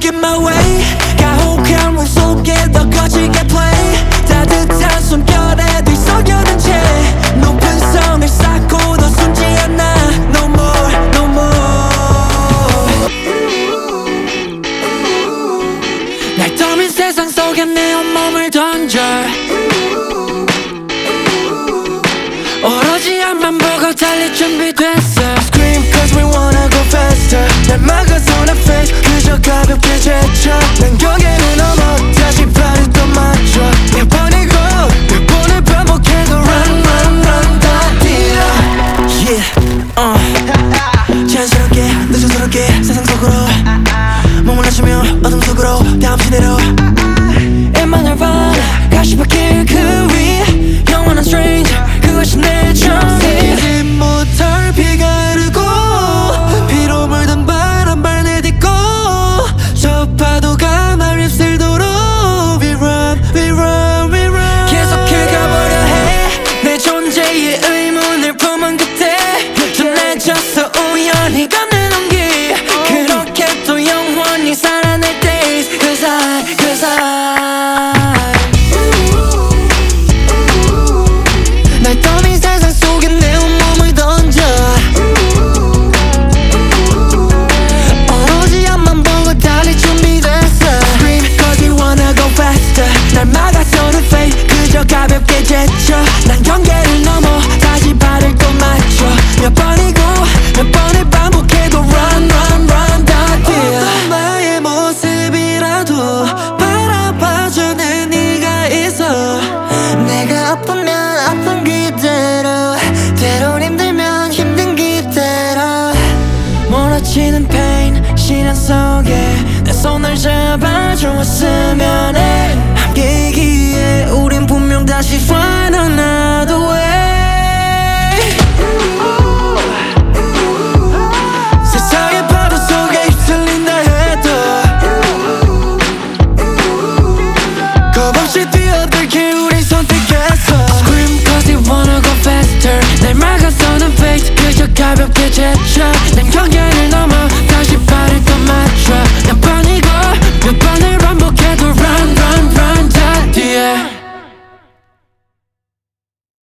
get my way. 가혹한 문 속에 더 거칠게 play. 따뜻한 숨결에 뒤섞여든 채 높은 성을 쌓고 더 숨지 않아. No more, no more. 날 떠민 세상 속에 내 온몸을 던져. 오로지 앞만 보고 달릴 준비됐어. Scream cause we wanna go faster. 날 막아서 나 face 그저 가볍게 제쳐. 난 경계를 넘어 다시 발을 또 맞춰. 몇 번이고 몇 번을 반복해도 run run run 다 뛰어. Yeah 자연스럽게 늦어스럽게 세상 속으로 몸을 낮추며 어둠 속으로 다음 시대로 입만을 봐 가시밭길 그 위 영원한 stranger 그것이 내 정세. 이제 못할 비가 흐르고 피로 물든 바람발 내딛고 저 파도가 날 휩쓸도록 We run, we run, we run. 계속해 가보려 해. 내 존재의 의문을 품은 그때 전해졌어 우연히 건네는 길. 그렇게 또 영원히 살아날 days. Cause I 날 떠민 세상 속에 내 온몸을 던져. 오로지 앞만 보고 달릴 준비됐어. Scream cause we wanna go faster. 날 막아서는 fate 그저 가볍게 제쳐. 난 경계를 넘어 다시 발을 또 맞춰. 몇 번이고 몇 번을 반복해도 run run run 다 뛰어. 어떤 나의 모습이라도 바라봐줘 내 네가 있어. 내가 아프면 아픈 그대로 때론 힘들면 힘든 그대로 몰아치는 pain 시련 속에 내 손을 잡아주었으면 해. 함께이기에 우린 분명 다시 find another way. 세상의 파도 속에 휩쓸린다 해도 겁없이 뛰어들길 우린 선택했어. Scream cause we wanna go faster. 날 막아서는 fate 그저 가볍게 제쳐. 난 경계